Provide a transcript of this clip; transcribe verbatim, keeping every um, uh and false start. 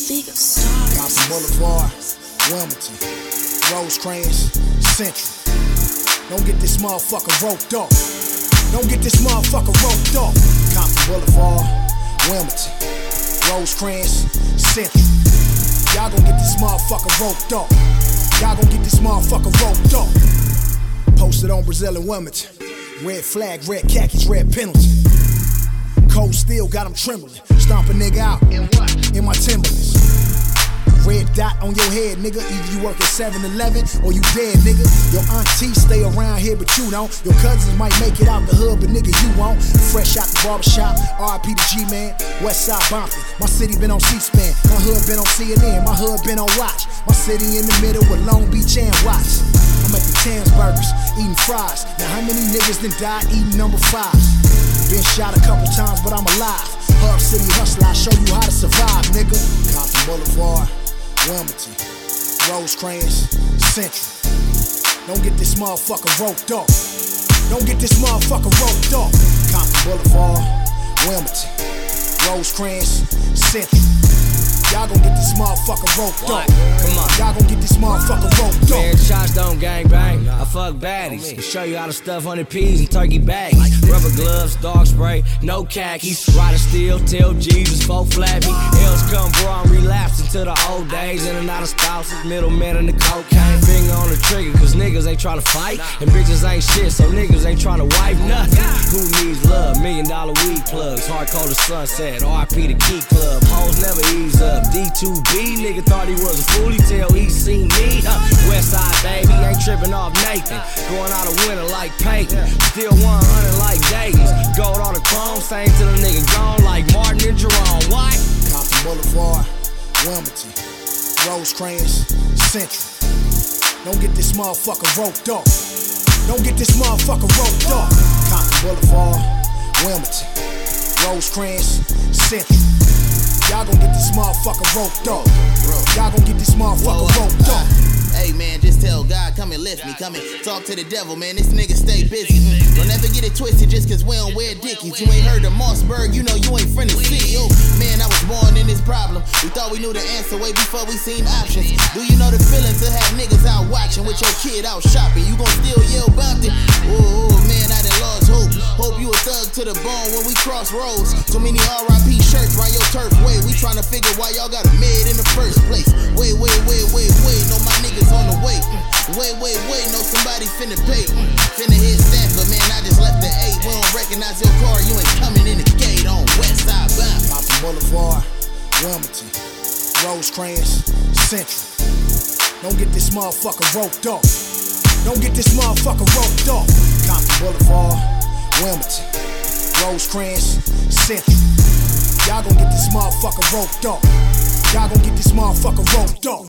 League of Stars. Compton Boulevard, Wilmington, Rosecrans, Central. Don't get this motherfucker roped off. Don't get this motherfucker roped off. Compton Boulevard, Wilmington, Rosecrans, Central. Y'all gon' get this motherfucker roped off. Y'all gon' get this motherfucker roped off. Posted on Brazil and Wilmington. Red flag, red khakis, red penalty. Cold steel got them trembling. Stomp a nigga out. In what? In my Timberlands. Red dot on your head, nigga. Either you work at seven eleven or you dead, nigga. Your auntie stay around here, but you don't. Your cousins might make it out the hood, but nigga, you won't. Fresh out the barbershop, R I P to G-Man. Westside Bompton. My city been on C-SPAN. My hood been on C N N. My hood been on Watch. My city in the middle with Long Beach and Watts. I'm at the Tans Burgers, eating fries. Now how many niggas done died eating number fives? Been shot a couple times, but I'm alive. Hub City Hustler, I show you how to survive, nigga. Compton Boulevard, Wilmington, Rosecrans, Central. Don't get this motherfucker roped off. Don't get this motherfucker roped off. Compton Boulevard, Wilmington, Rosecrans, Central. Y'all gon' get this motherfucker roped off. Come on. Y'all gon' get this motherfucker roped off. Fair shots don't gang bang. I fuck baddies. Can show you how to stuff hundred P's in turkey bags. Rubber gloves, dog spray, no khakis. Rider steel, tell Jesus, folk flappy. L's come bro, I'm relapsing to the old days. In and out of spouses, middleman in the cocaine. Finger on the trigger, cause niggas ain't tryna fight. And bitches ain't shit, so niggas ain't tryna wipe nothing. Who needs love? Million dollar weed plugs. Hardcore to sunset, R I P the Key Club. Hoes never ease up. D two B, nigga thought he was a fool, he tell he seen me. Uh, Westside baby, ain't tripping off Nathan. Going out of winter like Peyton. Still one hundred like Dayton's. Gold on the chrome, same to the nigga gone like Martin and Jerome. What? Compton Boulevard, Wilmington, Rosecrans, Central. Don't get this motherfucker roped off. Don't get this motherfucker roped off. Compton Boulevard, Wilmington, Rosecrans, Central. Y'all gon' get this motherfucker roped off. Y'all gon' get this motherfucker roped off. Hey man, just tell God, come and lift me. Come and talk to the devil, man. This nigga stay busy. Don't ever get it twisted just cause we don't wear dickies. You ain't heard of Mossberg, you know you ain't friend of city. Oh man, I was born in this problem. We thought we knew the answer way before we seen options. Do you know the feeling to have niggas out watching with your kid out shopping? You gon' still yell Bompton? Oh man, I done lost hope. Hope you a thug to the bone when we cross roads. Too many R I P shirts round your turf way. We tryna figure why y'all got a mid in the first place. Wait, wait, wait, wait, wait. Know my niggas on the way. Wait, wait, wait. Know somebody finna pay. Finna hit Stanford, man. I just left the eight. We don't recognize your car. You ain't coming in the gate on Westside Bound. Compton Boulevard, Wilmington, Rosecrans, Central. Don't get this motherfucker roped off. Don't get this motherfucker roped off. Compton Boulevard, Wilmington, Rosecrans, Central. Y'all gon' get this motherfucker roped off. Y'all gon' get this motherfucker roped off.